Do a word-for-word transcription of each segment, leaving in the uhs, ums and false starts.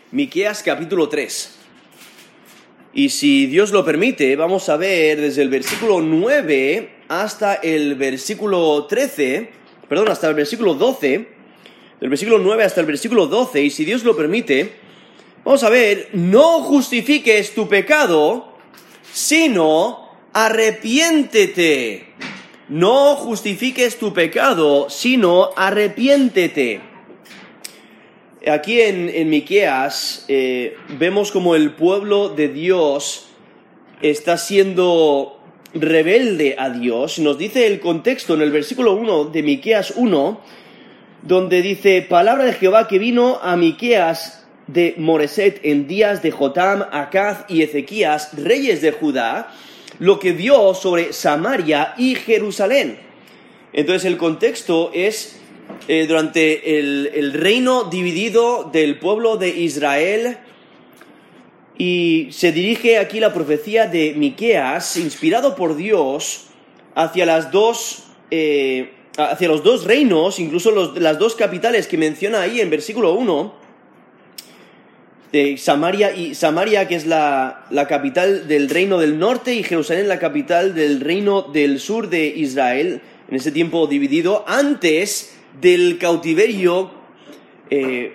Miqueas capítulo tres. Y si Dios lo permite, vamos a ver desde el versículo nueve hasta el versículo trece, perdón, hasta el versículo doce, del versículo nueve hasta el versículo doce, y si Dios lo permite, vamos a ver, no justifiques tu pecado, sino arrepiéntete. No justifiques tu pecado, sino arrepiéntete. Aquí en, en Miqueas eh, vemos como el pueblo de Dios está siendo rebelde a Dios. Nos dice el contexto en el versículo uno de Miqueas uno, donde dice: palabra de Jehová que vino a Miqueas de Moreset en días de Jotam, Acaz y Ezequías, reyes de Judá, lo que vio sobre Samaria y Jerusalén. Entonces el contexto es eh, durante el, el reino dividido del pueblo de Israel, y se dirige aquí la profecía de Miqueas, inspirado por Dios, hacia las dos, eh, hacia los dos reinos, incluso los, las dos capitales que menciona ahí en versículo uno, de Samaria, y Samaria, que es la, la capital del reino del norte, y Jerusalén, la capital del reino del sur de Israel, en ese tiempo dividido, antes del cautiverio, eh,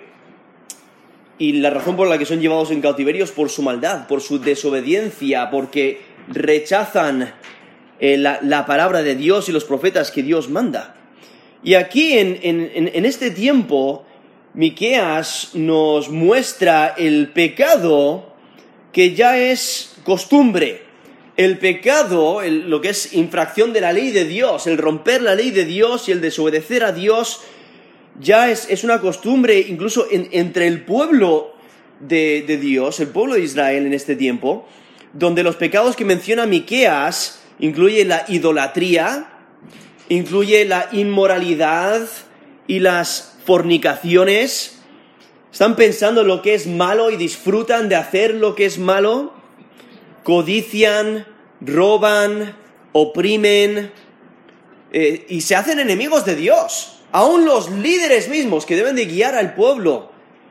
y la razón por la que son llevados en cautiverio es por su maldad, por su desobediencia, porque rechazan eh, la, la palabra de Dios y los profetas que Dios manda. Y aquí, en, en, en este tiempo, Miqueas nos muestra el pecado que ya es costumbre, el pecado, el, lo que es infracción de la ley de Dios, el romper la ley de Dios y el desobedecer a Dios, ya es, es una costumbre incluso en, entre el pueblo de, de Dios, el pueblo de Israel en este tiempo, donde los pecados que menciona Miqueas incluye la idolatría, incluye la inmoralidad y las fornicaciones. Están pensando en lo que es malo y disfrutan de hacer lo que es malo. Codician, roban, oprimen eh, y se hacen enemigos de Dios. Aún los líderes mismos que deben de guiar al pueblo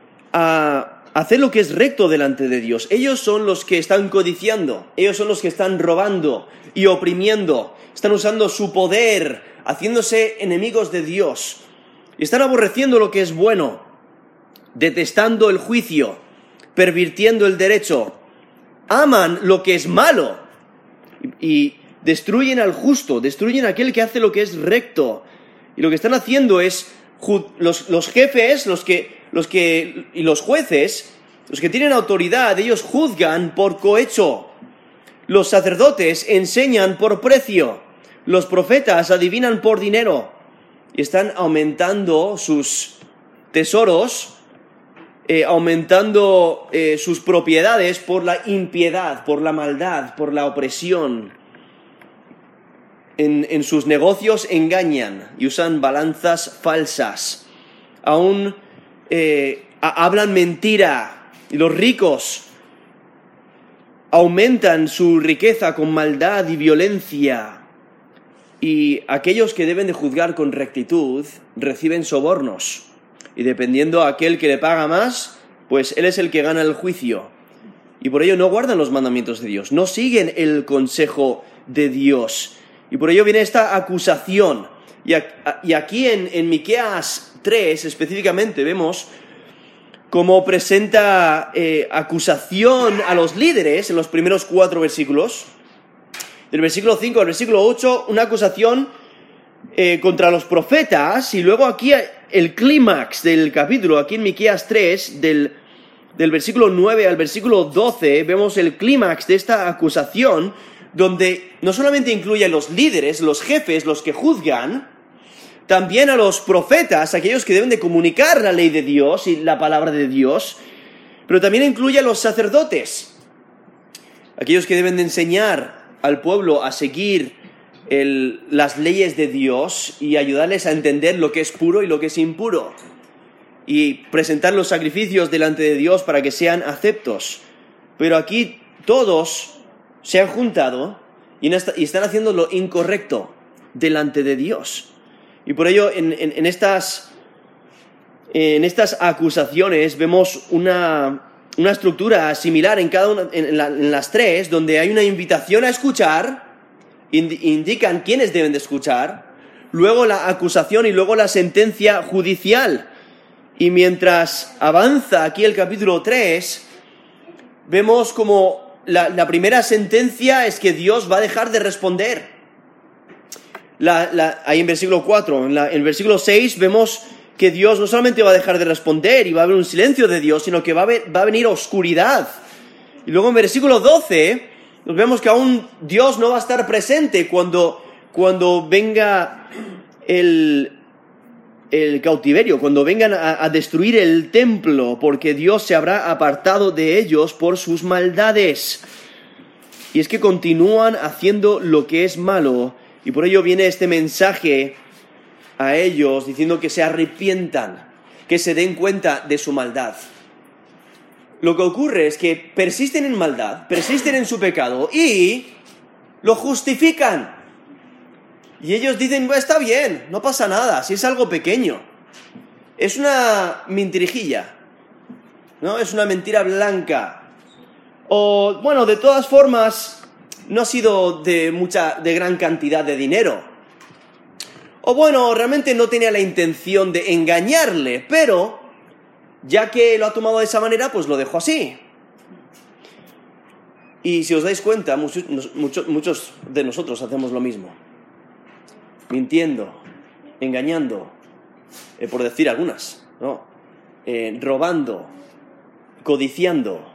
a hacer lo que es recto delante de Dios, ellos son los que están codiciando, ellos son los que están robando y oprimiendo, están usando su poder, haciéndose enemigos de Dios. Y están aborreciendo lo que es bueno, detestando el juicio, pervirtiendo el derecho. Aman lo que es malo y, y destruyen al justo, destruyen a aquel que hace lo que es recto. Y lo que están haciendo es, los, los jefes, los que, los que, y los jueces, los que tienen autoridad, ellos juzgan por cohecho. Los sacerdotes enseñan por precio. Los profetas adivinan por dinero. Y están aumentando sus tesoros, eh, aumentando eh, sus propiedades por la impiedad, por la maldad, por la opresión. En, en sus negocios engañan y usan balanzas falsas. Aún eh, a, hablan mentira. Y los ricos aumentan su riqueza con maldad y violencia. Y aquellos que deben de juzgar con rectitud reciben sobornos. Y dependiendo a aquel que le paga más, pues él es el que gana el juicio. Y por ello no guardan los mandamientos de Dios, no siguen el consejo de Dios. Y por ello viene esta acusación. Y, a, y aquí en, en Miqueas tres específicamente vemos cómo presenta eh, acusación a los líderes en los primeros cuatro versículos. Del versículo cinco al versículo ocho, una acusación eh, contra los profetas, y luego aquí el clímax del capítulo, aquí en Miqueas tres, del, del versículo nueve al versículo doce, vemos el clímax de esta acusación, donde no solamente incluye a los líderes, los jefes, los que juzgan, también a los profetas, aquellos que deben de comunicar la ley de Dios y la palabra de Dios, pero también incluye a los sacerdotes, aquellos que deben de enseñar al pueblo a seguir el, las leyes de Dios y ayudarles a entender lo que es puro y lo que es impuro, y presentar los sacrificios delante de Dios para que sean aceptos. Pero aquí todos se han juntado y, esta, y están haciendo lo incorrecto delante de Dios. Y por ello en, en, en, estas, en estas acusaciones vemos una, una estructura similar en cada una, en, la, en las tres, donde hay una invitación a escuchar, ind, indican quiénes deben de escuchar, luego la acusación y luego la sentencia judicial. Y mientras avanza aquí el capítulo tres, vemos como la, la primera sentencia es que Dios va a dejar de responder. La, la, ahí en versículo cuatro, en, la, en el versículo seis vemos que Dios no solamente va a dejar de responder y va a haber un silencio de Dios, sino que va a, ver, va a venir oscuridad. Y luego en versículo doce nos vemos que aún Dios no va a estar presente cuando, cuando venga el, el cautiverio, cuando vengan a, a destruir el templo, porque Dios se habrá apartado de ellos por sus maldades. Y es que continúan haciendo lo que es malo, y por ello viene este mensaje a ellos diciendo que se arrepientan, que se den cuenta de su maldad. Lo que ocurre es que persisten en maldad, persisten en su pecado y lo justifican. Y ellos dicen, bueno, está bien, no pasa nada, si es algo pequeño. Es una mentirijilla, ¿no? Es una mentira blanca. O, bueno, de todas formas, no ha sido de mucha, de gran cantidad de dinero. O bueno, realmente no tenía la intención de engañarle, pero ya que lo ha tomado de esa manera, pues lo dejo así. Y si os dais cuenta, muchos, muchos, muchos de nosotros hacemos lo mismo. Mintiendo, engañando, eh, por decir algunas, ¿no? Eh, robando, codiciando,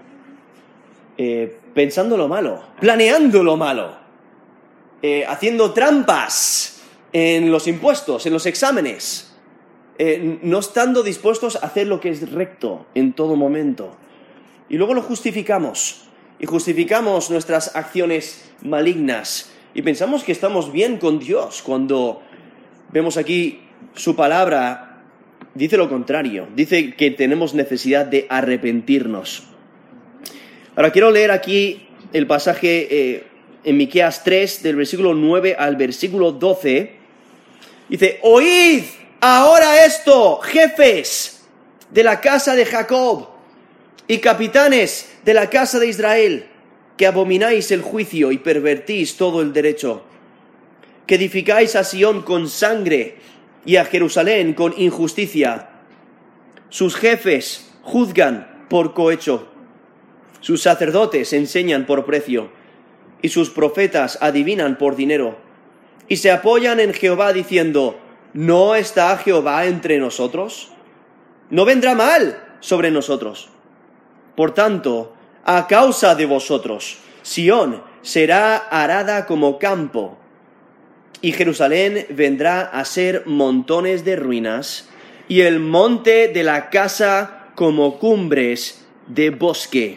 eh, pensando lo malo, planeando lo malo, eh, haciendo trampas en los impuestos, en los exámenes, eh, no estando dispuestos a hacer lo que es recto en todo momento. Y luego lo justificamos, y justificamos nuestras acciones malignas, y pensamos que estamos bien con Dios, cuando vemos aquí su palabra, dice lo contrario, dice que tenemos necesidad de arrepentirnos. Ahora quiero leer aquí el pasaje eh, en Miqueas tres, del versículo nueve al versículo doce, dice, oíd ahora esto, jefes de la casa de Jacob y capitanes de la casa de Israel, que abomináis el juicio y pervertís todo el derecho, que edificáis a Sión con sangre y a Jerusalén con injusticia. Sus jefes juzgan por cohecho, sus sacerdotes enseñan por precio, y sus profetas adivinan por dinero. Y se apoyan en Jehová diciendo, ¿no está Jehová entre nosotros? ¿No vendrá mal sobre nosotros? Por tanto, a causa de vosotros, Sión será arada como campo, y Jerusalén vendrá a ser montones de ruinas, y el monte de la casa como cumbres de bosque.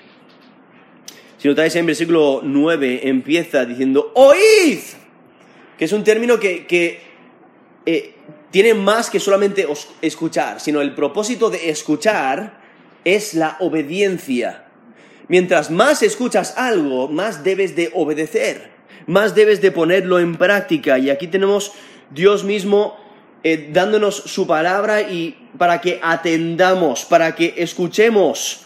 Si notáis en versículo nueve empieza diciendo, ¡oíd! Que es un término que, que eh, tiene más que solamente os, escuchar, sino el propósito de escuchar es la obediencia. Mientras más escuchas algo, más debes de obedecer, más debes de ponerlo en práctica. Y aquí tenemos Dios mismo eh, dándonos su palabra y para que atendamos, para que escuchemos.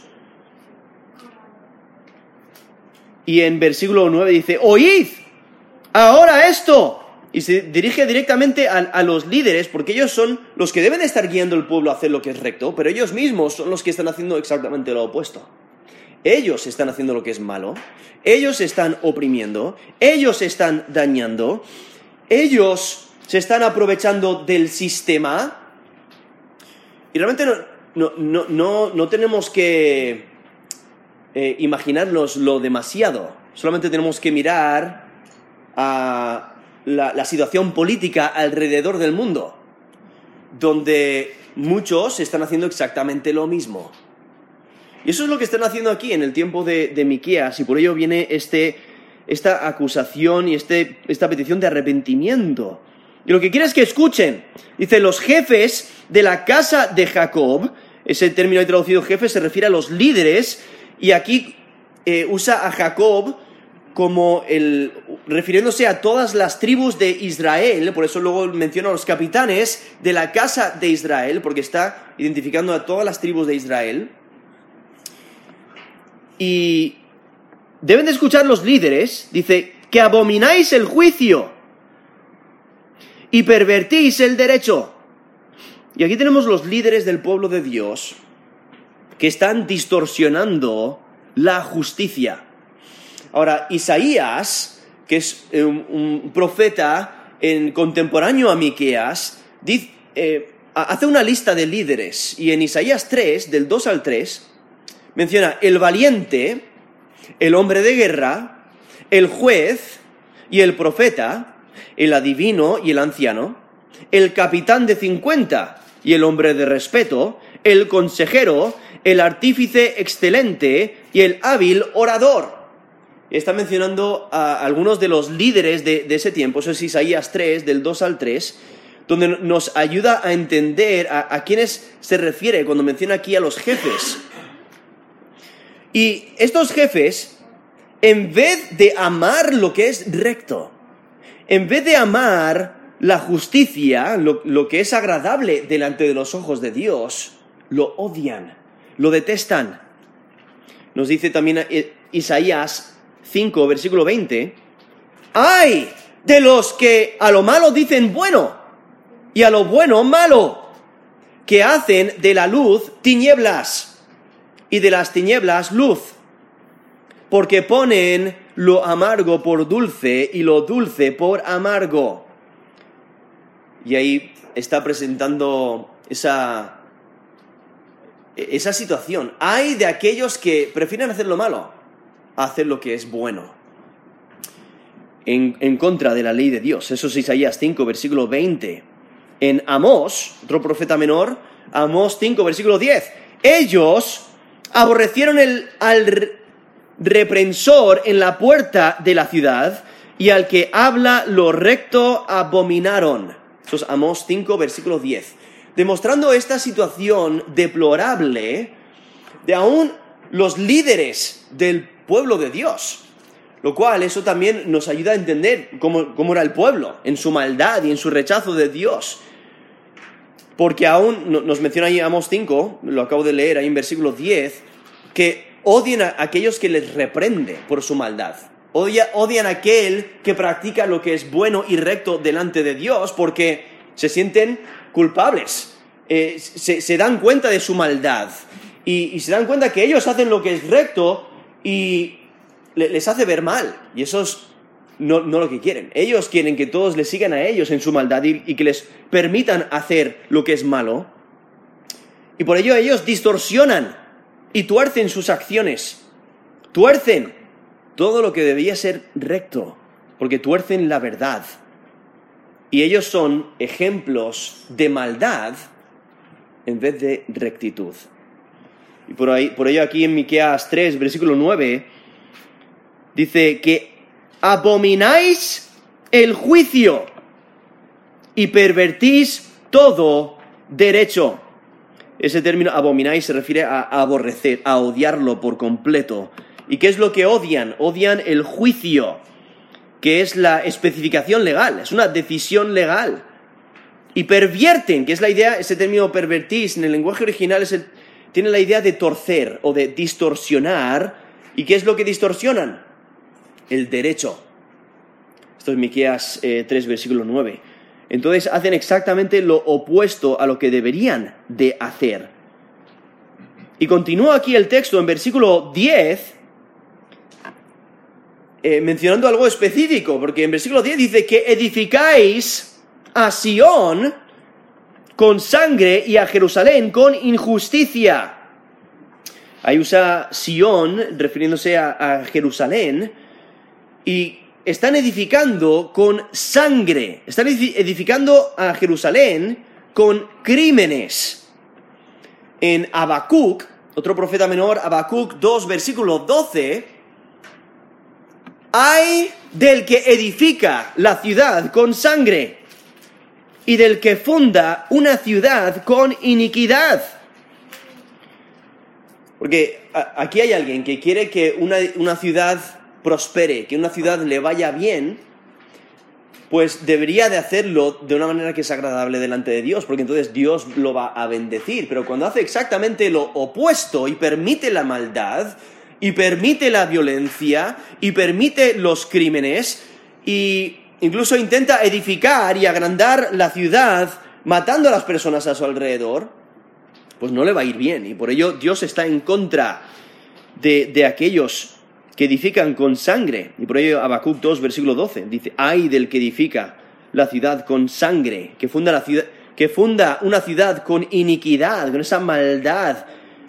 Y en versículo nueve dice, oíd ahora esto. Y se dirige directamente a, a los líderes, porque ellos son los que deben estar guiando al pueblo a hacer lo que es recto, pero ellos mismos son los que están haciendo exactamente lo opuesto. Ellos están haciendo lo que es malo, ellos están oprimiendo, ellos están dañando, ellos se están aprovechando del sistema. Y realmente no, no, no, no, no tenemos que eh, imaginárnoslo demasiado, solamente tenemos que mirar a la, la situación política alrededor del mundo, donde muchos están haciendo exactamente lo mismo. Y eso es lo que están haciendo aquí en el tiempo de, de Miqueas, y por ello viene este, esta acusación y este, esta petición de arrepentimiento. Y lo que quiere es que escuchen. Dice, los jefes de la casa de Jacob, ese término ahí traducido jefe se refiere a los líderes, y aquí eh, usa a Jacob como el, refiriéndose a todas las tribus de Israel, por eso luego menciona a los capitanes de la casa de Israel, porque está identificando a todas las tribus de Israel. y deben de escuchar los líderes, dice, que abomináis el juicio y pervertís el derecho. Y aquí tenemos los líderes del pueblo de Dios que están distorsionando la justicia. Ahora, Isaías, que es un, un profeta en, contemporáneo a Miqueas, dice, eh, hace una lista de líderes, y en Isaías tres, del dos al tres, menciona el valiente, el hombre de guerra, el juez y el profeta, el adivino y el anciano, el capitán de cincuenta y el hombre de respeto, el consejero, el artífice excelente y el hábil orador. Está mencionando a algunos de los líderes de, de ese tiempo. Eso es Isaías tres, del dos al tres, donde nos ayuda a entender a, a quiénes se refiere cuando menciona aquí a los jefes. Y estos jefes, en vez de amar lo que es recto, en vez de amar la justicia, lo, lo que es agradable delante de los ojos de Dios, lo odian, lo detestan. Nos dice también Isaías cinco, versículo veinte, ¡ay de los que a lo malo dicen bueno y a lo bueno malo, que hacen de la luz tinieblas y de las tinieblas luz, porque ponen lo amargo por dulce y lo dulce por amargo. Y ahí está presentando esa, esa situación. Hay de aquellos que prefieren hacer lo malo a hacer lo que es bueno, en, en contra de la ley de Dios. Eso es Isaías cinco, versículo veinte. En Amós, otro profeta menor, Amós cinco, versículo diez. Ellos aborrecieron el, al reprensor en la puerta de la ciudad, y al que habla lo recto abominaron. Eso es Amós cinco, versículo diez. Demostrando esta situación deplorable de aún los líderes del pueblo de Dios. Lo cual, eso también nos ayuda a entender cómo, cómo era el pueblo, en su maldad y en su rechazo de Dios. Porque aún nos menciona ahí Amós cinco, lo acabo de leer ahí en versículo diez, que odian a aquellos que les reprende por su maldad. Odia, odian a aquel que practica lo que es bueno y recto delante de Dios, porque se sienten culpables, eh, se, se dan cuenta de su maldad, y, y se dan cuenta que ellos hacen lo que es recto y le, les hace ver mal, y eso es no, no lo que quieren. Ellos quieren que todos les sigan a ellos en su maldad y, y que les permitan hacer lo que es malo, y por ello ellos distorsionan y tuercen sus acciones, tuercen todo lo que debía ser recto, porque tuercen la verdad. Y ellos son ejemplos de maldad en vez de rectitud. Y por, ahí, por ello aquí en Miqueas tres, versículo nueve, dice que abomináis el juicio y pervertís todo derecho. Ese término abomináis se refiere a aborrecer, a odiarlo por completo. ¿Y qué es lo que odian? Odian el juicio, que es la especificación legal, es una decisión legal. Y pervierten, que es la idea, ese término pervertís en el lenguaje original es el, tiene la idea de torcer o de distorsionar. ¿Y qué es lo que distorsionan? El derecho. Esto es Miqueas eh, tres, versículo nueve. Entonces hacen exactamente lo opuesto a lo que deberían de hacer. Y continúa aquí el texto en versículo diez, eh, mencionando algo específico, porque en versículo diez dice que edificáis a Sión con sangre y a Jerusalén con injusticia. Ahí usa Sión refiriéndose a, a Jerusalén, y están edificando con sangre, están edificando a Jerusalén con crímenes. En Habacuc, otro profeta menor, Habacuc dos, versículo doce, ¡ay del que edifica la ciudad con sangre y del que funda una ciudad con iniquidad! Porque aquí hay alguien que quiere que una, una ciudad prospere, que una ciudad le vaya bien, pues debería de hacerlo de una manera que es agradable delante de Dios, porque entonces Dios lo va a bendecir. Pero cuando hace exactamente lo opuesto y permite la maldad y permite la violencia y permite los crímenes y incluso intenta edificar y agrandar la ciudad matando a las personas a su alrededor, pues no le va a ir bien. Y por ello Dios está en contra de, de aquellos que edifican con sangre. Y por ello Habacuc dos, versículo doce, dice: ay del que edifica la ciudad con sangre, que funda, la ciudad, que funda una ciudad con iniquidad, con esa maldad.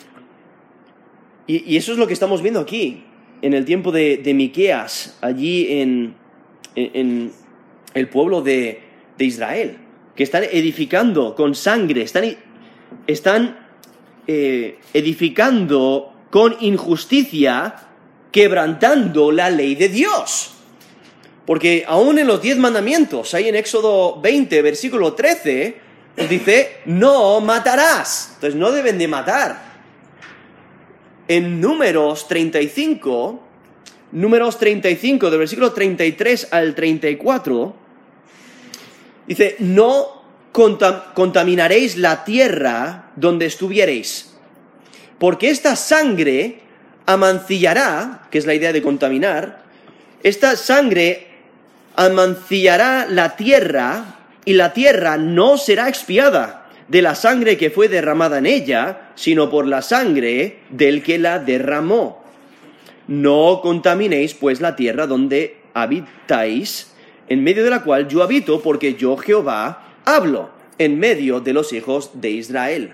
Y, y eso es lo que estamos viendo aquí, en el tiempo de, de Miqueas, allí en, en, en el pueblo de, de Israel, que están edificando con sangre, están, están eh, edificando con injusticia, quebrantando la ley de Dios. Porque aún en los diez mandamientos, ahí en Éxodo veinte, versículo trece, nos dice: no matarás. Entonces no deben de matar. En Números treinta y cinco, Números treinta y cinco, del versículo treinta y tres al treinta y cuatro, dice: no contam- contaminaréis la tierra donde estuviereis, porque esta sangre amancillará, que es la idea de contaminar, esta sangre amancillará la tierra, y la tierra no será expiada de la sangre que fue derramada en ella, sino por la sangre del que la derramó. No contaminéis pues la tierra donde habitáis, en medio de la cual yo habito, porque yo Jehová hablo en medio de los hijos de Israel.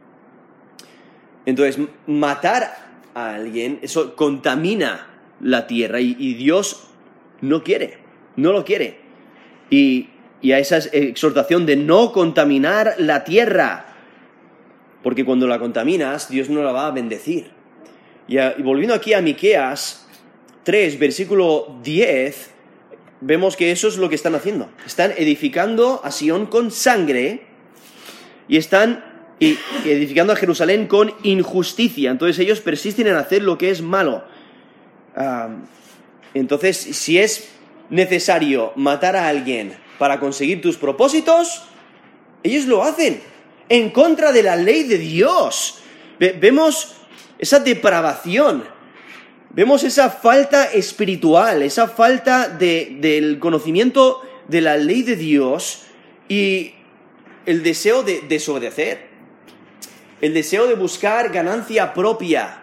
Entonces, matar a alguien, eso contamina la tierra, y, y Dios no quiere, no lo quiere. Y, y a esa exhortación de no contaminar la tierra, porque cuando la contaminas, Dios no la va a bendecir. Y, a, y volviendo aquí a Miqueas tres, versículo diez, vemos que eso es lo que están haciendo. Están edificando a Sión con sangre y están y, y edificando a Jerusalén con injusticia. Entonces ellos persisten en hacer lo que es malo. Uh, entonces, si es necesario matar a alguien para conseguir tus propósitos, ellos lo hacen en contra de la ley de Dios. Ve- vemos esa depravación, vemos esa falta espiritual, esa falta de, del conocimiento de la ley de Dios y el deseo de desobedecer, el deseo de buscar ganancia propia,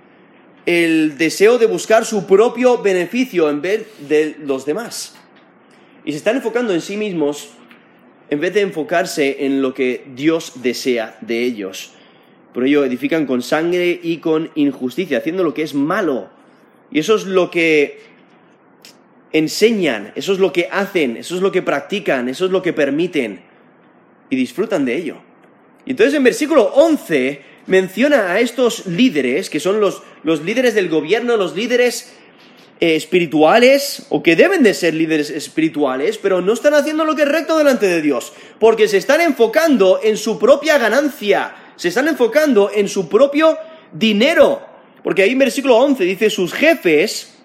el deseo de buscar su propio beneficio en vez de los demás. Y se están enfocando en sí mismos en vez de enfocarse en lo que Dios desea de ellos. Por ello edifican con sangre y con injusticia, haciendo lo que es malo. Y eso es lo que enseñan, eso es lo que hacen, eso es lo que practican, eso es lo que permiten. Y disfrutan de ello. Y entonces en versículo once menciona a estos líderes, que son los, los líderes del gobierno, los líderes eh, espirituales, o que deben de ser líderes espirituales, pero no están haciendo lo que es recto delante de Dios, porque se están enfocando en su propia ganancia, se están enfocando en su propio dinero, porque ahí en versículo once dice: sus jefes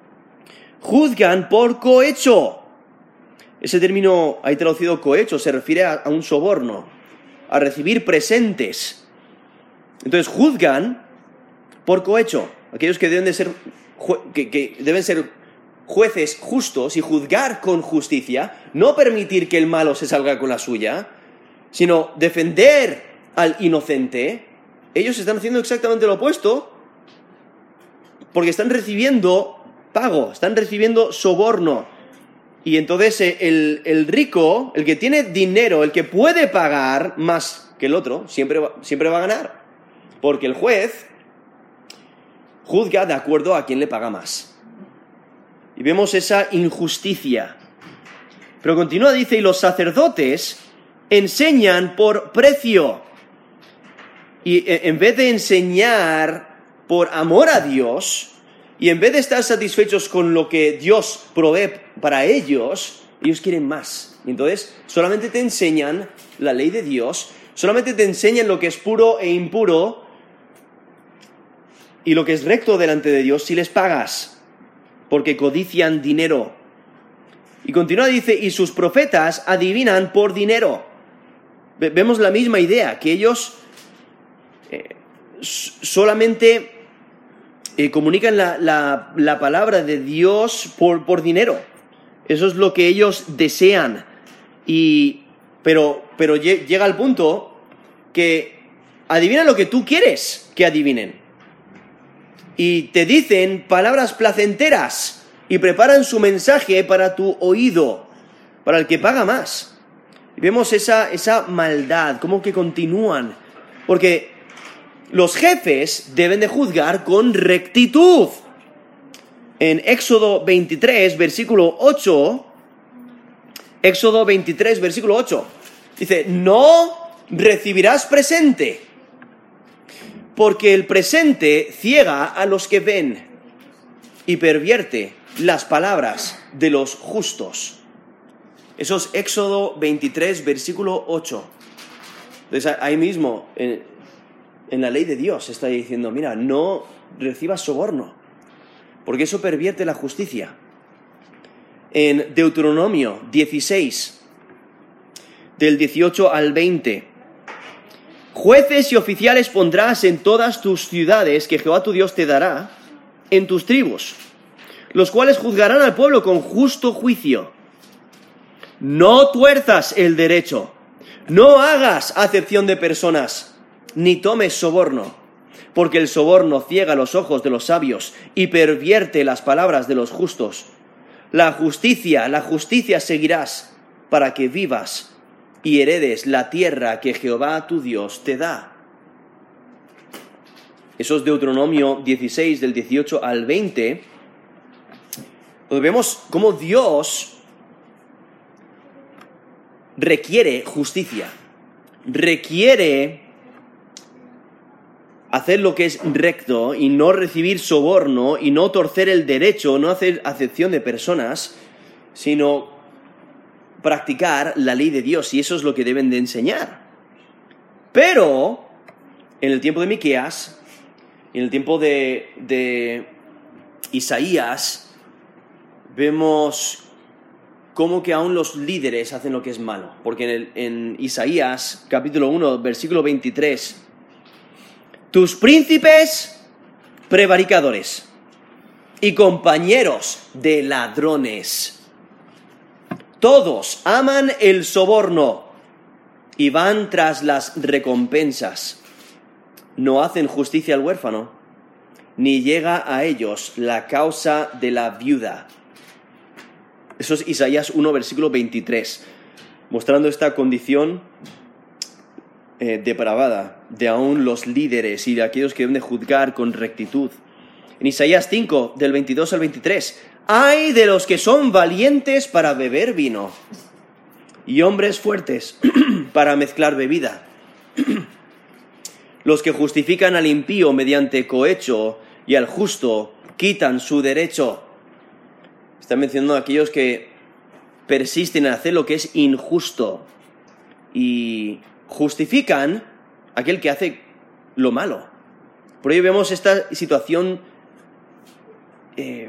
juzgan por cohecho. Ese término ahí traducido cohecho se refiere a, a un soborno, a recibir presentes. Entonces juzgan por cohecho. Aquellos que deben de ser que, que deben ser jueces justos y juzgar con justicia, no permitir que el malo se salga con la suya, sino defender al inocente. Ellos están haciendo exactamente lo opuesto, porque están recibiendo pago, están recibiendo soborno. Y entonces el, el rico, el que tiene dinero, el que puede pagar más que el otro, siempre va, siempre va a ganar. Porque el juez juzga de acuerdo a quien le paga más. Y vemos esa injusticia. Pero continúa, dice: y los sacerdotes enseñan por precio. Y en vez de enseñar por amor a Dios, y en vez de estar satisfechos con lo que Dios provee para ellos, ellos quieren más. Y entonces solamente te enseñan la ley de Dios, solamente te enseñan lo que es puro e impuro, y lo que es recto delante de Dios si les pagas, porque codician dinero. Y continúa, dice: y sus profetas adivinan por dinero. Vemos la misma idea, que ellos eh, solamente eh, comunican la, la, la palabra de Dios por, por dinero. Eso es lo que ellos desean. Y, pero, pero llega al punto que adivinan lo que tú quieres que adivinen. Y te dicen palabras placenteras y preparan su mensaje para tu oído, para el que paga más. Y vemos esa, esa maldad, cómo que continúan. Porque los jefes deben de juzgar con rectitud. En Éxodo veintitrés, versículo ocho, Éxodo veintitrés, versículo ocho, dice, no recibirás presente, porque el presente ciega a los que ven y pervierte las palabras de los justos. Eso es Éxodo veintitrés, versículo ocho. Entonces ahí mismo, en, en la ley de Dios, está diciendo, mira, no recibas soborno, porque eso pervierte la justicia. En Deuteronomio dieciséis, del dieciocho al veinte, jueces y oficiales pondrás en todas tus ciudades que Jehová tu Dios te dará, en tus tribus, los cuales juzgarán al pueblo con justo juicio. No tuerzas el derecho, no hagas acepción de personas, ni tomes soborno, porque el soborno ciega los ojos de los sabios y pervierte las palabras de los justos. La justicia, la justicia seguirás para que vivas y heredes la tierra que Jehová tu Dios te da. Eso es Deuteronomio dieciséis, del dieciocho al veinte, donde vemos cómo Dios requiere justicia, requiere hacer lo que es recto y no recibir soborno y no torcer el derecho, no hacer acepción de personas, sino practicar la ley de Dios, y eso es lo que deben de enseñar. Pero en el tiempo de Miqueas, en el tiempo de, de Isaías, vemos cómo que aún los líderes hacen lo que es malo. Porque en, el, en Isaías, capítulo uno, versículo veintitrés, tus príncipes prevaricadores y compañeros de ladrones, todos aman el soborno y van tras las recompensas. No hacen justicia al huérfano, ni llega a ellos la causa de la viuda. Eso es Isaías uno, versículo veintitrés, mostrando esta condición eh, depravada de aún los líderes y de aquellos que deben de juzgar con rectitud. En Isaías cinco, del veintidós al veintitrés, ¡ay de los que son valientes para beber vino y hombres fuertes para mezclar bebida! Los que justifican al impío mediante cohecho y al justo quitan su derecho. Está mencionando a aquellos que persisten en hacer lo que es injusto y justifican a aquel que hace lo malo. Por ello vemos esta situación eh,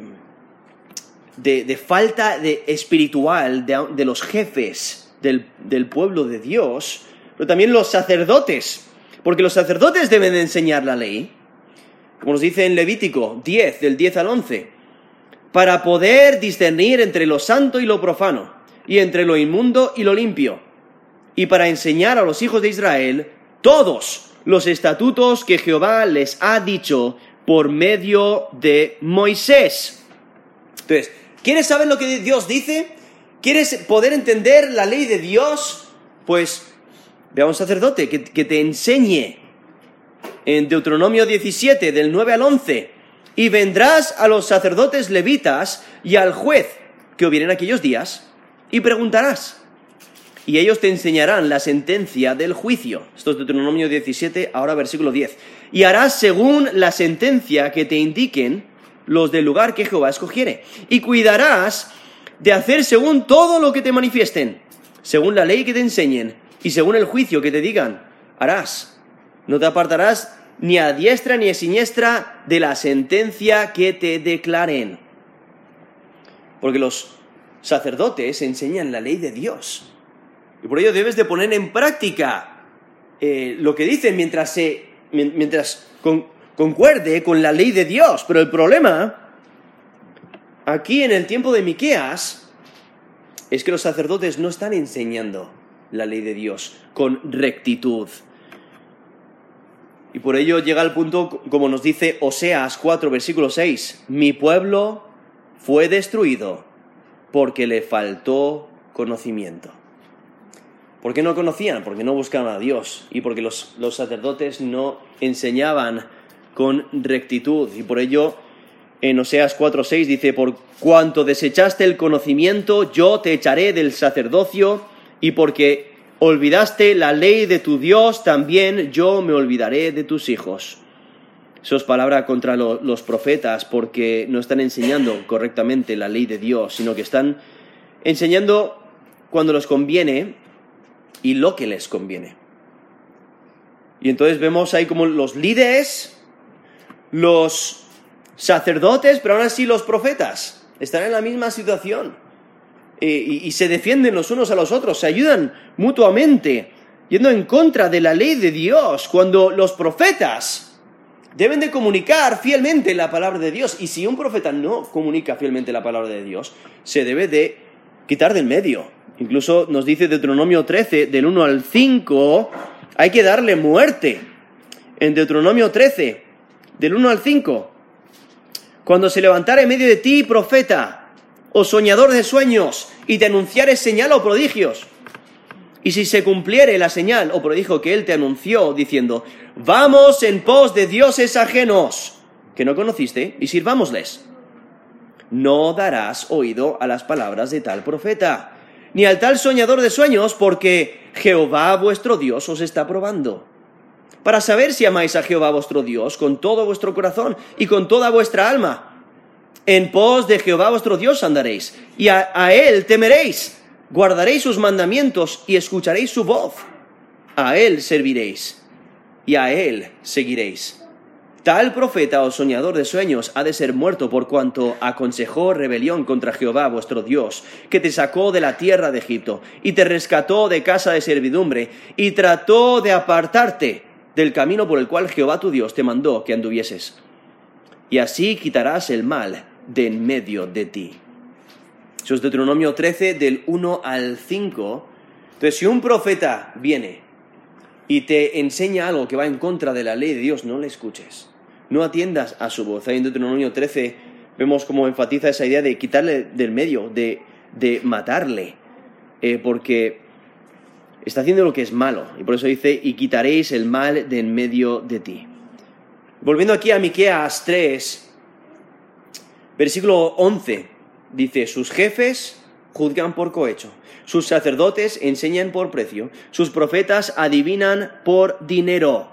de, de falta de espiritual de, de los jefes del, del pueblo de Dios, pero también los sacerdotes, porque los sacerdotes deben de enseñar la ley, como nos dice en Levítico diez, del diez al once, para poder discernir entre lo santo y lo profano, y entre lo inmundo y lo limpio, y para enseñar a los hijos de Israel todos los estatutos que Jehová les ha dicho por medio de Moisés. Entonces, ¿quieres saber lo que Dios dice? ¿Quieres poder entender la ley de Dios? Pues ve a un sacerdote que, que te enseñe. En Deuteronomio diecisiete, del nueve al once, y vendrás a los sacerdotes levitas y al juez que hubiera en aquellos días, y preguntarás, y ellos te enseñarán la sentencia del juicio. Esto es Deuteronomio diecisiete, ahora versículo diez. Y harás según la sentencia que te indiquen los del lugar que Jehová escogiere, y cuidarás de hacer según todo lo que te manifiesten, según la ley que te enseñen, y según el juicio que te digan, harás. No te apartarás ni a diestra ni a siniestra de la sentencia que te declaren. Porque los sacerdotes enseñan la ley de Dios. Y por ello debes de poner en práctica eh, lo que dicen mientras, se, mientras con, concuerde con la ley de Dios. Pero el problema, aquí en el tiempo de Miqueas, es que los sacerdotes no están enseñando la ley de Dios con rectitud. Y por ello llega al punto, como nos dice Oseas cuatro, versículo seis, mi pueblo fue destruido porque le faltó conocimiento. ¿Por qué no conocían? Porque no buscaban a Dios y porque los, los sacerdotes no enseñaban con rectitud. Y por ello en Oseas cuatro seis dice, por cuanto desechaste el conocimiento, yo te echaré del sacerdocio, y porque olvidaste la ley de tu Dios, también yo me olvidaré de tus hijos. Eso es palabra contra lo, los profetas, porque no están enseñando correctamente la ley de Dios, sino que están enseñando cuando les conviene y lo que les conviene. Y entonces vemos ahí como los líderes, los sacerdotes, pero aún así los profetas están en la misma situación. Y, y, y se defienden los unos a los otros, se ayudan mutuamente, yendo en contra de la ley de Dios, cuando los profetas deben de comunicar fielmente la palabra de Dios. Y si un profeta no comunica fielmente la palabra de Dios, se debe de quitar del medio. Incluso nos dice Deuteronomio trece, del uno al cinco, hay que darle muerte. En Deuteronomio trece, del uno al cinco, cuando se levantare en medio de ti profeta o soñador de sueños, y te anunciare señal o prodigios, y si se cumpliere la señal o prodigio que él te anunció, diciendo, vamos en pos de dioses ajenos, que no conociste, y sirvámosles, no darás oído a las palabras de tal profeta, ni al tal soñador de sueños, porque Jehová vuestro Dios os está probando, para saber si amáis a Jehová vuestro Dios con todo vuestro corazón y con toda vuestra alma. En pos de Jehová vuestro Dios andaréis, y a, a él temeréis, guardaréis sus mandamientos y escucharéis su voz. A él serviréis, y a él seguiréis. Tal profeta o soñador de sueños ha de ser muerto por cuanto aconsejó rebelión contra Jehová vuestro Dios, que te sacó de la tierra de Egipto, y te rescató de casa de servidumbre, y trató de apartarte del camino por el cual Jehová tu Dios te mandó que anduvieses. Y así quitarás el mal de en medio de ti. Eso es Deuteronomio trece, del uno al cinco. Entonces, si un profeta viene y te enseña algo que va en contra de la ley de Dios, no le escuches. No atiendas a su voz. Ahí en Deuteronomio trece vemos cómo enfatiza esa idea de quitarle del medio, de, de matarle, eh, porque está haciendo lo que es malo. Y por eso dice, y quitaréis el mal de en medio de ti. Volviendo aquí a Miqueas tres, versículo once, dice, sus jefes juzgan por cohecho, sus sacerdotes enseñan por precio, sus profetas adivinan por dinero.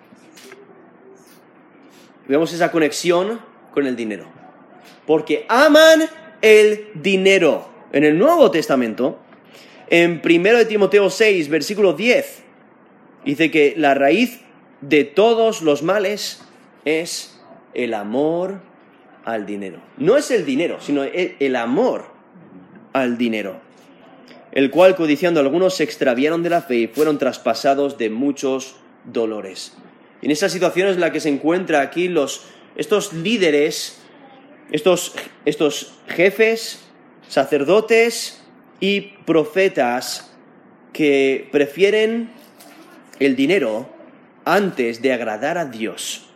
Vemos esa conexión con el dinero, porque aman el dinero. En el Nuevo Testamento, en primero de Timoteo seis, versículo diez, dice que la raíz de todos los males es el amor al dinero. No es el dinero, sino el, el amor al dinero, el cual, codiciando algunos, se extraviaron de la fe y fueron traspasados de muchos dolores. Y en esa situación es la que se encuentra aquí los, estos líderes, estos, estos jefes, sacerdotes y profetas que prefieren el dinero antes de agradar a Dios.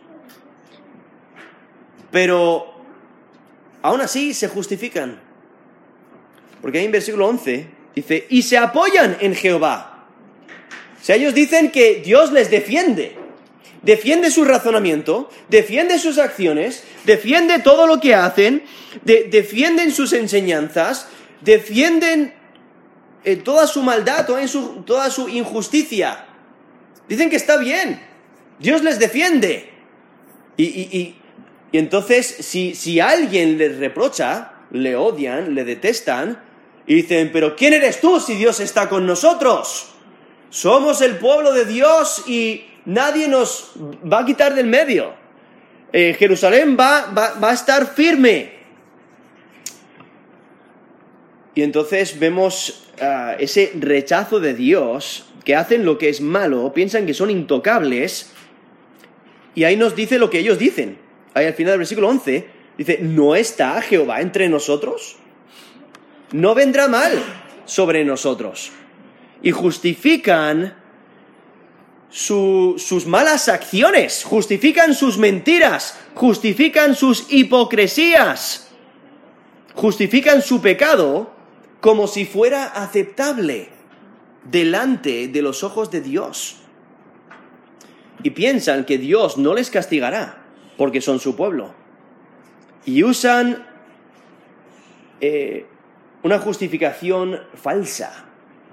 Pero aún así se justifican. Porque ahí en versículo once dice, y se apoyan en Jehová. O sea, ellos dicen que Dios les defiende. Defiende su razonamiento, defiende sus acciones, defiende todo lo que hacen, de, defienden sus enseñanzas, defienden eh, toda su maldad, toda su, toda su injusticia. Dicen que está bien. Dios les defiende. Y... y, y Y entonces, si, si alguien les reprocha, le odian, le detestan, y dicen, pero ¿quién eres tú si Dios está con nosotros? Somos el pueblo de Dios y nadie nos va a quitar del medio. Eh, Jerusalén va, va, va a estar firme. Y entonces vemos uh, ese rechazo de Dios, que hacen lo que es malo, piensan que son intocables, Y ahí nos dice lo que ellos dicen. Ahí al final del versículo once, dice, ¿no está Jehová entre nosotros? No vendrá mal sobre nosotros. Y justifican su, sus malas acciones, justifican sus mentiras, justifican sus hipocresías, justifican su pecado como si fuera aceptable delante de los ojos de Dios. Y piensan que Dios no les castigará porque son su pueblo. Y usan eh, una justificación falsa.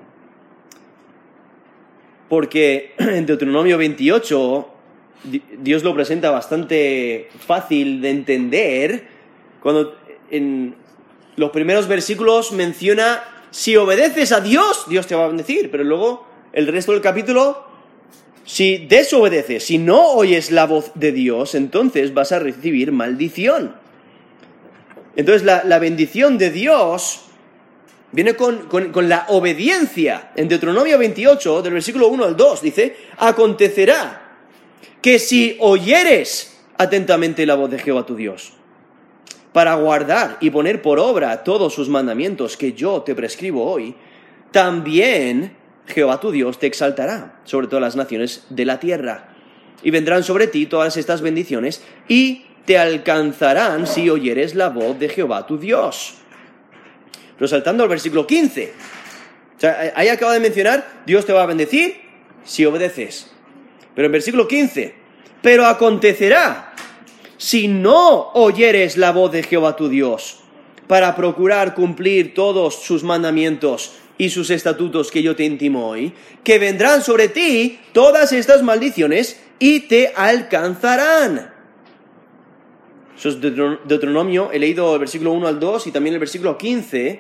Porque en Deuteronomio veintiocho Dios lo presenta bastante fácil de entender cuando en los primeros versículos menciona si obedeces a Dios, Dios te va a bendecir, pero luego el resto del capítulo, si desobedeces, si no oyes la voz de Dios, entonces vas a recibir maldición. Entonces la, la bendición de Dios viene con, con, con la obediencia. En Deuteronomio veintiocho, del versículo uno al dos, dice, acontecerá que si oyeres atentamente la voz de Jehová tu Dios, para guardar y poner por obra todos sus mandamientos que yo te prescribo hoy, también Jehová tu Dios te exaltará sobre todas las naciones de la tierra, y vendrán sobre ti todas estas bendiciones, y te alcanzarán si oyeres la voz de Jehová tu Dios. Pero saltando al versículo quince, o sea, ahí acaba de mencionar, Dios te va a bendecir si obedeces. Pero en versículo quince, pero acontecerá, si no oyeres la voz de Jehová tu Dios, para procurar cumplir todos sus mandamientos y sus estatutos que yo te intimo hoy, que vendrán sobre ti todas estas maldiciones y te alcanzarán. Eso es Deuteronomio, he leído el versículo uno al dos y también el versículo quince,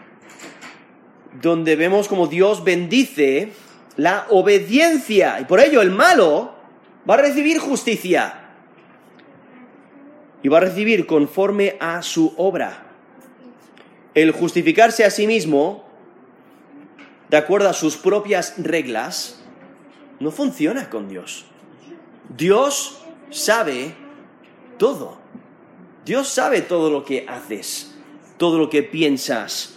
donde vemos como Dios bendice la obediencia, y por ello el malo va a recibir justicia, y va a recibir conforme a su obra. El justificarse a sí mismo, de acuerdo a sus propias reglas, no funciona con Dios. Dios sabe todo. Dios sabe todo lo que haces, todo lo que piensas.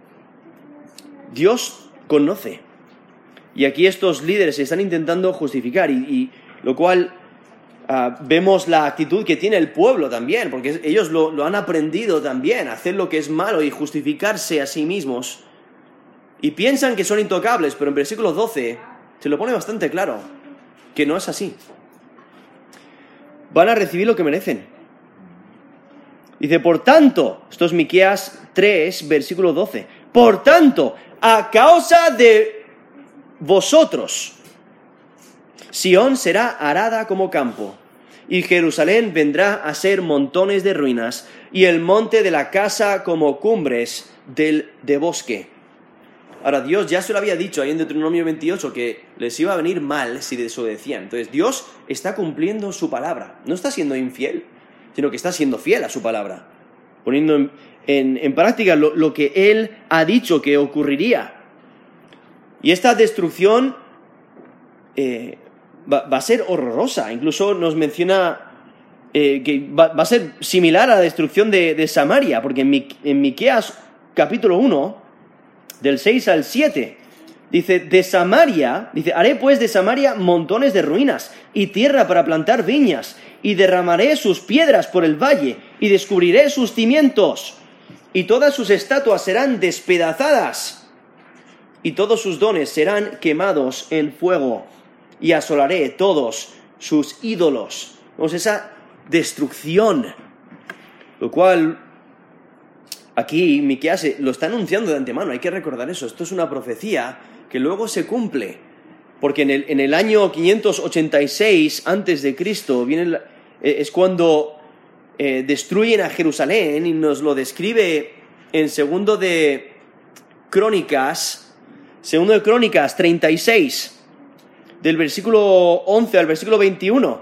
Dios conoce. Y aquí estos líderes están intentando justificar, y, y lo cual uh, vemos la actitud que tiene el pueblo también, porque ellos lo, lo han aprendido también, a hacer lo que es malo y justificarse a sí mismos. Y piensan que son intocables, pero en versículo doce se lo pone bastante claro, que no es así. Van a recibir lo que merecen. Dice, por tanto, esto es Miqueas tres, versículo doce, por tanto, a causa de vosotros, Sión será arada como campo, y Jerusalén vendrá a ser montones de ruinas, y el monte de la casa como cumbres del, de bosque. Ahora, Dios ya se lo había dicho ahí en Deuteronomio veintiocho que les iba a venir mal si desobedecían. Entonces, Dios está cumpliendo su palabra, no está siendo infiel, sino que está siendo fiel a su palabra, poniendo en, en, en práctica lo, lo que Él ha dicho que ocurriría. Y esta destrucción eh, va, va a ser horrorosa. Incluso nos menciona eh, que va, va a ser similar a la destrucción de, de Samaria, porque en, Mi, en Miqueas capítulo uno, del seis al siete, dice, de Samaria, dice, haré pues de Samaria montones de ruinas y tierra para plantar viñas, y derramaré sus piedras por el valle, y descubriré sus cimientos, y todas sus estatuas serán despedazadas, y todos sus dones serán quemados en fuego, y asolaré todos sus ídolos. Vemos esa destrucción, lo cual aquí Miqueas lo está anunciando de antemano. Hay que recordar eso. Esto es una profecía que luego se cumple, porque en el, en el año quinientos ochenta y seis antes de Cristo viene la, eh, es cuando eh, destruyen a Jerusalén, y nos lo describe en segundo de Crónicas, segundo de Crónicas treinta y seis, del versículo once al versículo veintiuno.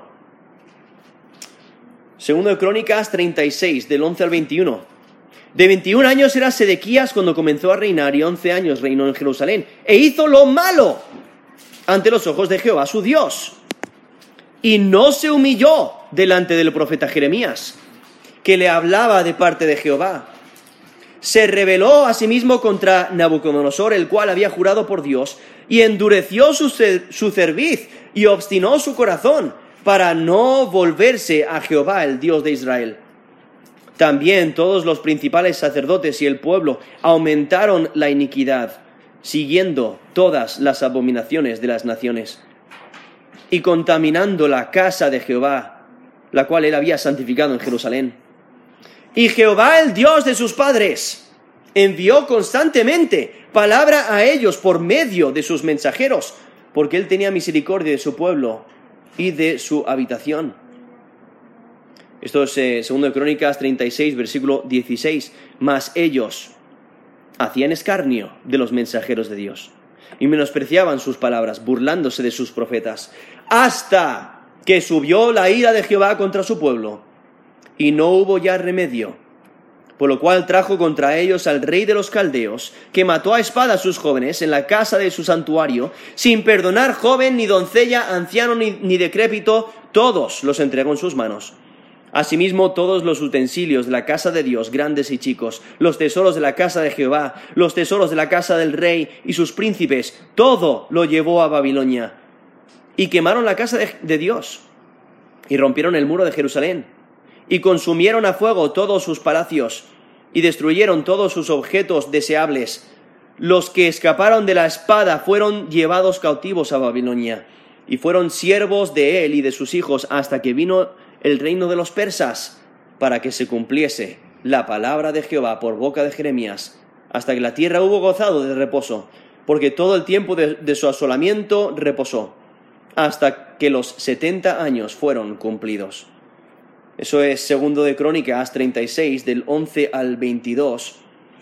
Segundo de Crónicas treinta y seis, del once al veintiuno. De veintiún años era Sedequías cuando comenzó a reinar, y once años reinó en Jerusalén, e hizo lo malo ante los ojos de Jehová su Dios. y no se humilló delante del profeta Jeremías, que le hablaba de parte de Jehová. Se rebeló a sí mismo contra Nabucodonosor, el cual había jurado por Dios, y endureció su, su cerviz y obstinó su corazón para no volverse a Jehová, el Dios de Israel. También todos los principales sacerdotes y el pueblo aumentaron la iniquidad, siguiendo todas las abominaciones de las naciones, y contaminando la casa de Jehová, la cual él había santificado en Jerusalén. Y Jehová, el Dios de sus padres, envió constantemente palabra a ellos por medio de sus mensajeros, porque él tenía misericordia de su pueblo y de su habitación. Esto es eh, segundo de Crónicas treinta y seis, versículo dieciséis. Mas ellos hacían escarnio de los mensajeros de Dios y menospreciaban sus palabras, burlándose de sus profetas, hasta que subió la ira de Jehová contra su pueblo, y no hubo ya remedio, por lo cual trajo contra ellos al rey de los caldeos, que mató a espada a sus jóvenes en la casa de su santuario, sin perdonar joven, ni doncella, anciano, ni, ni decrépito, todos los entregó en sus manos. Asimismo, todos los utensilios de la casa de Dios, grandes y chicos, los tesoros de la casa de Jehová, los tesoros de la casa del rey y sus príncipes, todo lo llevó a Babilonia. Y quemaron la casa de, de Dios, y rompieron el muro de Jerusalén, y consumieron a fuego todos sus palacios, y destruyeron todos sus objetos deseables. Los que escaparon de la espada fueron llevados cautivos a Babilonia, y fueron siervos de él y de sus hijos hasta que vino el reino de los persas, para que se cumpliese la palabra de Jehová por boca de Jeremías, hasta que la tierra hubo gozado de reposo, porque todo el tiempo de, de su asolamiento reposó, hasta que los setenta años fueron cumplidos. Eso es segundo de Crónicas treinta y seis, del once al veintidós,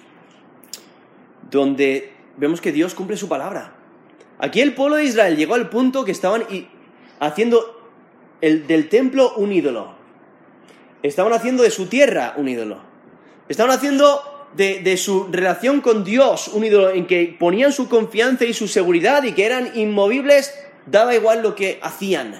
donde vemos que Dios cumple su palabra. Aquí el pueblo de Israel llegó al punto que estaban haciendo el, del templo un ídolo. Estaban haciendo de su tierra un ídolo. Estaban haciendo de, de su relación con Dios un ídolo, en que ponían su confianza y su seguridad y que eran inmovibles, daba igual lo que hacían.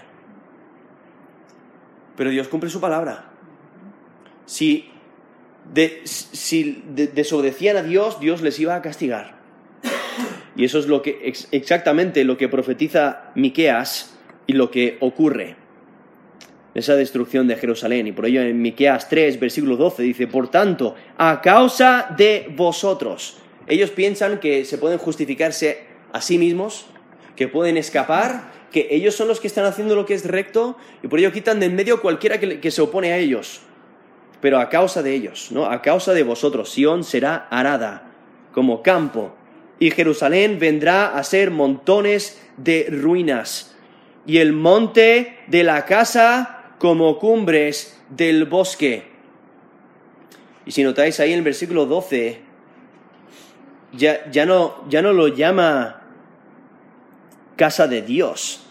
Pero Dios cumple su palabra. Si, de, si de, desobedecían a Dios, Dios les iba a castigar. Y eso es lo que, ex, exactamente lo que profetiza Miqueas y lo que ocurre. Esa destrucción de Jerusalén. Y por ello en Miqueas tres, versículo doce dice: por tanto, a causa de vosotros. Ellos piensan que se pueden justificarse a sí mismos, que pueden escapar, que ellos son los que están haciendo lo que es recto, y por ello quitan de en medio cualquiera que, que se opone a ellos. Pero a causa de ellos, ¿no? A causa de vosotros, Sión será arada como campo, y Jerusalén vendrá a ser montones de ruinas, y el monte de la casa como cumbres del bosque. Y si notáis ahí en el versículo doce, ya, ya, no, ya no lo llama casa de Dios.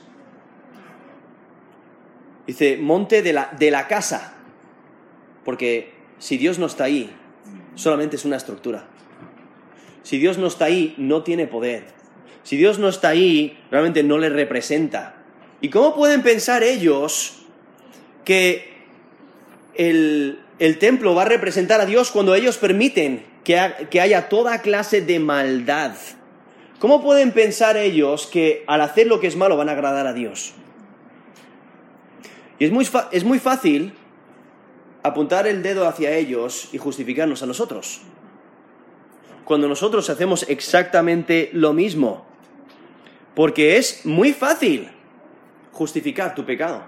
Dice monte de la, de la casa, porque si Dios no está ahí, solamente es una estructura. Si Dios no está ahí, no tiene poder. Si Dios no está ahí, realmente no le representa. ¿Y cómo pueden pensar ellos que el, el templo va a representar a Dios cuando ellos permiten que, ha, que haya toda clase de maldad? ¿Cómo pueden pensar ellos que al hacer lo que es malo van a agradar a Dios? Y es muy, fa- es muy fácil apuntar el dedo hacia ellos y justificarnos a nosotros, cuando nosotros hacemos exactamente lo mismo. Porque es muy fácil justificar tu pecado.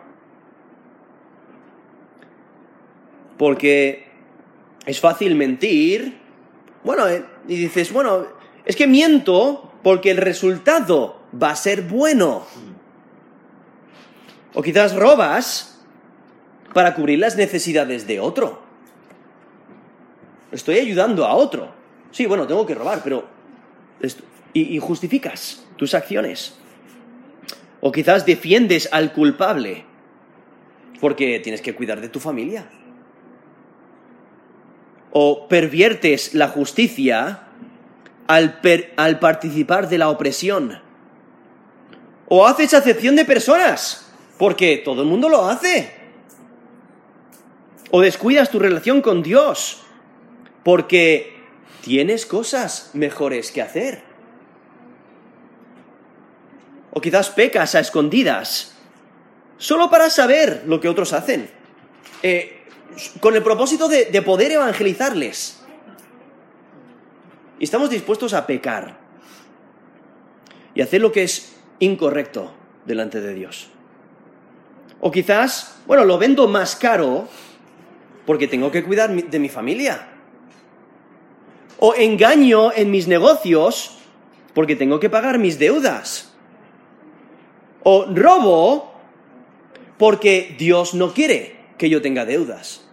Porque es fácil mentir. Bueno, y dices, bueno, es que miento porque el resultado va a ser bueno. O quizás robas para cubrir las necesidades de otro. Estoy ayudando a otro. Sí, bueno, tengo que robar, pero... Esto, y, y justificas tus acciones. O quizás defiendes al culpable porque tienes que cuidar de tu familia. O perviertes la justicia al, per, al participar de la opresión. O haces acepción de personas porque todo el mundo lo hace. O descuidas tu relación con Dios, porque tienes cosas mejores que hacer. O quizás pecas a escondidas, solo para saber lo que otros hacen, eh, con el propósito de, de poder evangelizarles. Y estamos dispuestos a pecar y hacer lo que es incorrecto delante de Dios. O quizás, bueno, lo vendo más caro porque tengo que cuidar de mi familia. O engaño en mis negocios porque tengo que pagar mis deudas. O robo porque Dios no quiere que yo tenga deudas.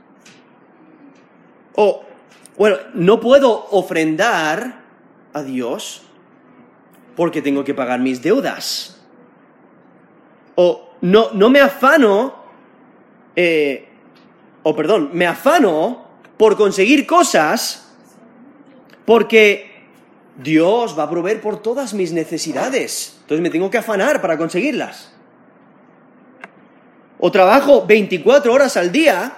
O, bueno, no puedo ofrendar a Dios porque tengo que pagar mis deudas. O no, no me afano, eh, o perdón, me afano por conseguir cosas porque Dios va a proveer por todas mis necesidades. Entonces me tengo que afanar para conseguirlas. O trabajo veinticuatro horas al día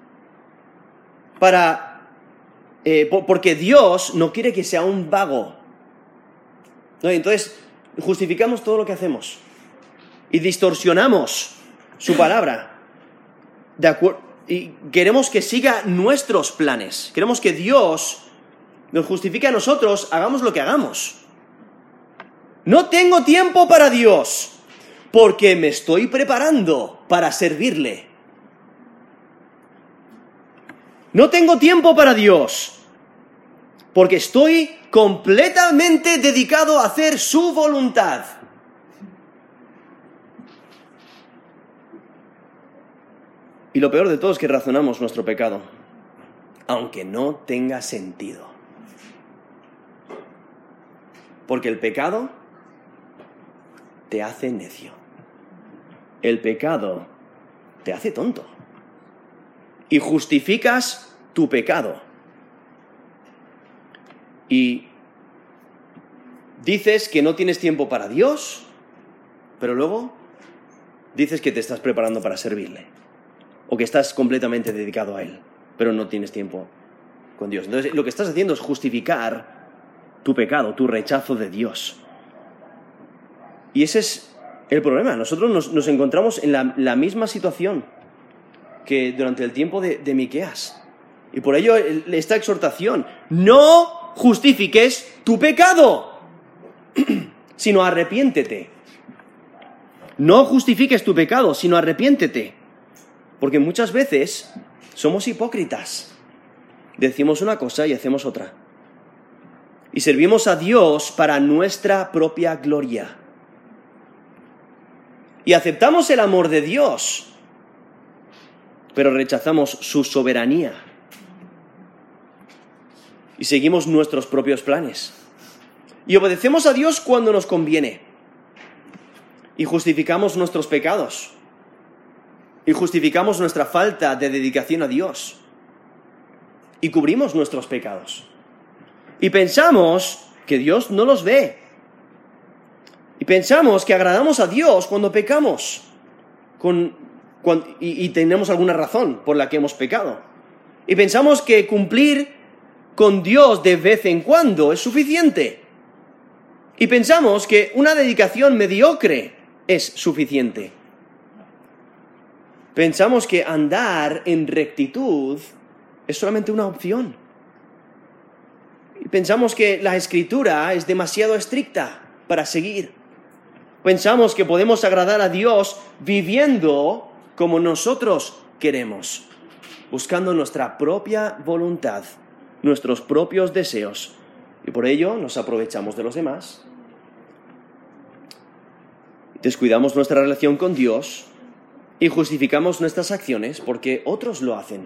para, eh, porque Dios no quiere que sea un vago. ¿No? Entonces justificamos todo lo que hacemos y distorsionamos su palabra. De acuerdo, y queremos que siga nuestros planes. Queremos que Dios nos justifique a nosotros, hagamos lo que hagamos. No tengo tiempo para Dios, porque me estoy preparando para servirle. No tengo tiempo para Dios, porque estoy completamente dedicado a hacer su voluntad. Y lo peor de todo es que razonamos nuestro pecado, aunque no tenga sentido. Porque el pecado te hace necio. El pecado te hace tonto. Y justificas tu pecado. Y dices que no tienes tiempo para Dios, pero luego dices que te estás preparando para servirle. O que estás completamente dedicado a Él, pero no tienes tiempo con Dios. Entonces, lo que estás haciendo es justificar tu pecado, tu rechazo de Dios. Y ese es el problema. Nosotros nos, nos encontramos en la, la misma situación que durante el tiempo de, de Miqueas. Y por ello esta exhortación: no justifiques tu pecado, sino arrepiéntete. No justifiques tu pecado, sino arrepiéntete. Porque muchas veces somos hipócritas. Decimos una cosa y hacemos otra. Y servimos a Dios para nuestra propia gloria. Y aceptamos el amor de Dios, pero rechazamos su soberanía. Y seguimos nuestros propios planes. Y obedecemos a Dios cuando nos conviene. Y justificamos nuestros pecados. Y justificamos nuestra falta de dedicación a Dios. Y cubrimos nuestros pecados. Y pensamos que Dios no los ve. Y pensamos que agradamos a Dios cuando pecamos. Con, cuando, y, y tenemos alguna razón por la que hemos pecado. Y pensamos que cumplir con Dios de vez en cuando es suficiente. Y pensamos que una dedicación mediocre es suficiente. Pensamos que andar en rectitud es solamente una opción. Y pensamos que la Escritura es demasiado estricta para seguir. Pensamos que podemos agradar a Dios viviendo como nosotros queremos, buscando nuestra propia voluntad, nuestros propios deseos. Y por ello nos aprovechamos de los demás. Descuidamos nuestra relación con Dios y justificamos nuestras acciones porque otros lo hacen.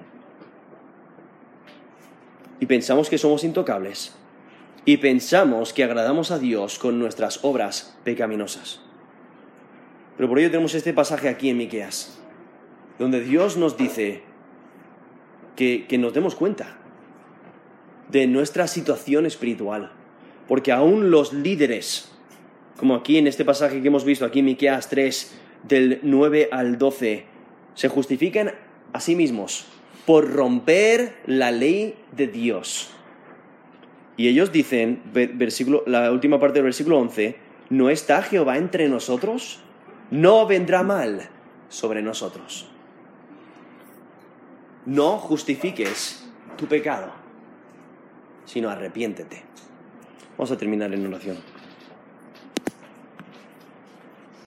Y pensamos que somos intocables. Y pensamos que agradamos a Dios con nuestras obras pecaminosas. Pero por ello tenemos este pasaje aquí en Miqueas, donde Dios nos dice que, que nos demos cuenta de nuestra situación espiritual. Porque aún los líderes, como aquí en este pasaje que hemos visto, aquí en Miqueas tres, del nueve al doce, se justifican a sí mismos por romper la ley de Dios. Y ellos dicen, versículo, la última parte del versículo once, ¿no está Jehová entre nosotros? No vendrá mal sobre nosotros. No justifiques tu pecado, sino arrepiéntete. Vamos a terminar en oración.